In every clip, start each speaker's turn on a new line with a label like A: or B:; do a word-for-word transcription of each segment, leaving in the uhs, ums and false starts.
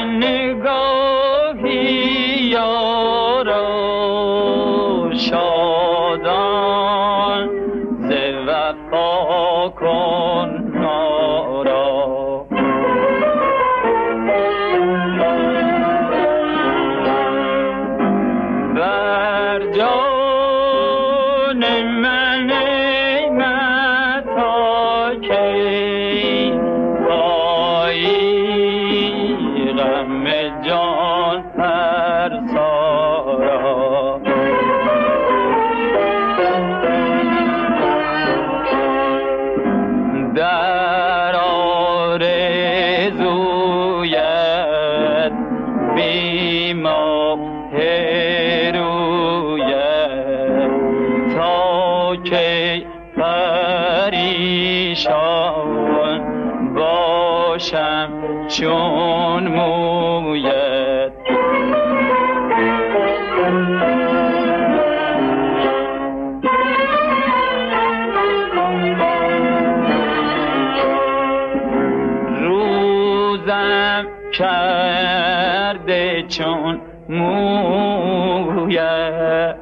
A: نگاهی یارا شادان ز وفا کن ما را. بر جان من ای متا کی پایی غم جان فرسا را. در آرزویت بی ماه رویت تا کی پریشان باشم چون مویت. روزم کرده چون مویت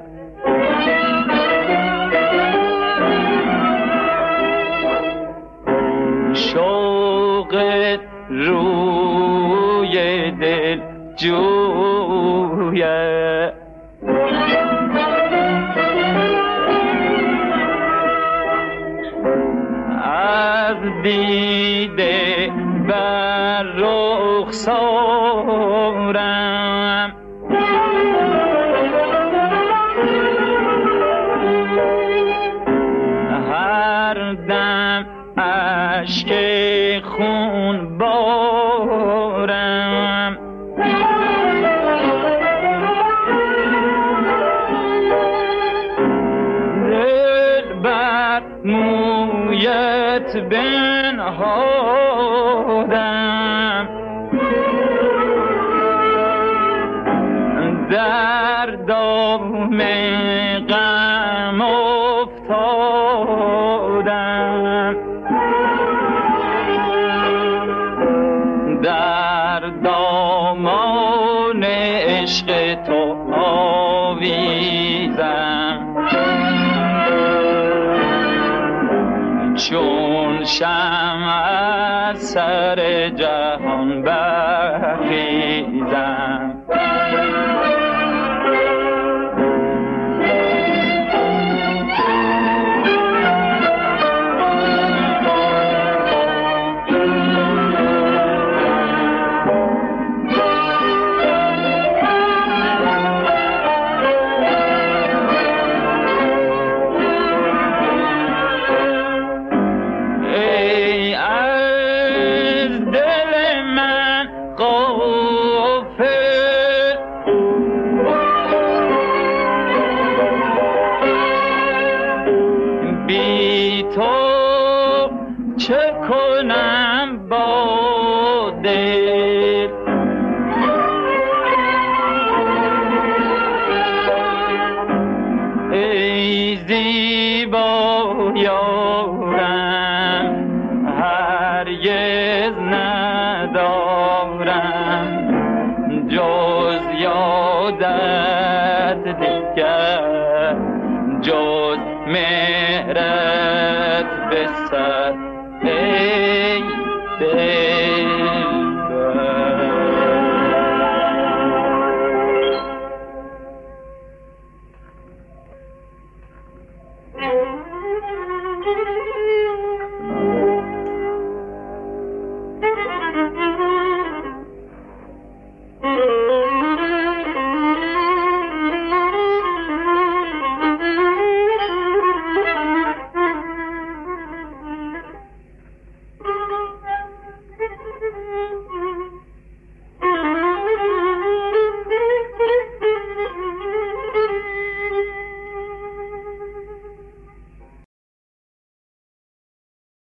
A: شوق روی دل جویت. از دیده بر رخسارم هر دم اشک خون بارم. دل بر مویت بنهادم در دام غم افتادم. در دامان عشق تو آویزم چون شمع از سر جهان برخیزم. بی تو چه کنم با دل ای زیبا یارم هرگز ندارم جز یادت دیگر جز مهرت به سر ای دلبر.
B: Mm-hmm.